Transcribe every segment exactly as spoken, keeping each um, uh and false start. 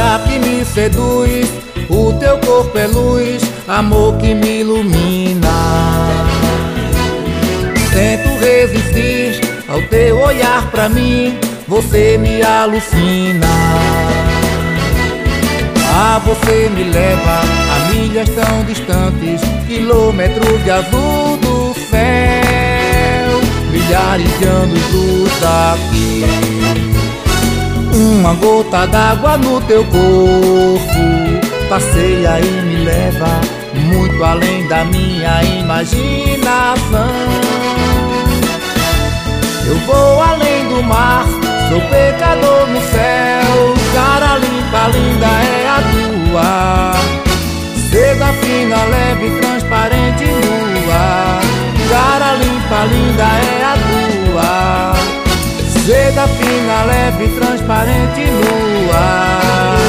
Olhar que me seduz, o teu corpo é luz, amor que me ilumina. Tento resistir ao teu olhar pra mim, você me alucina. Ah, você me leva a milhas tão distantes, quilômetros de azul do céu, milhares de anos luz daqui. Uma gota d'água no teu corpo passeia e me leva muito além da minha imaginação. Eu vou além do mar, sou pecador no céu, cara limpa, linda é a tua. Seda fina, leve, transparente, nua, cara limpa, linda é a tua. Seda fina, leve, transparente, nua.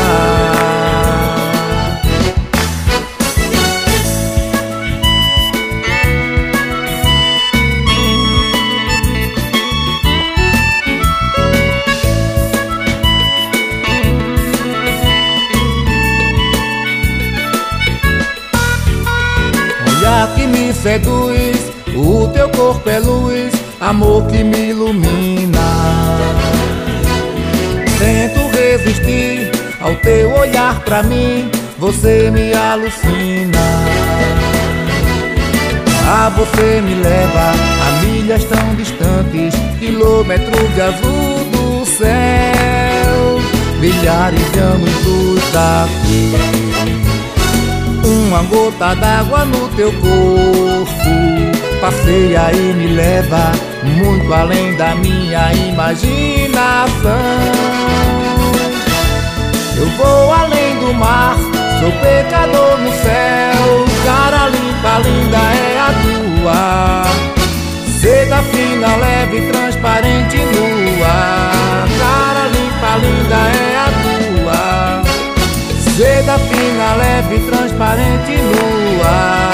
Olhar que me seduz, o teu corpo é luz, amor que me ilumina. Tento resistir ao teu olhar pra mim, você me alucina. Ah, você me leva a milhas tão distantes, quilômetros de azul do céu, milhares de anos luz daqui. Uma gota d'água no teu corpo passeia e me leva muito além da minha imaginação. Eu vou além do mar, sou pecador no céu, cara limpa, linda é a tua. Seda fina, leve, transparente, nua, cara limpa, linda é a tua. Seda fina, leve, transparente, nua.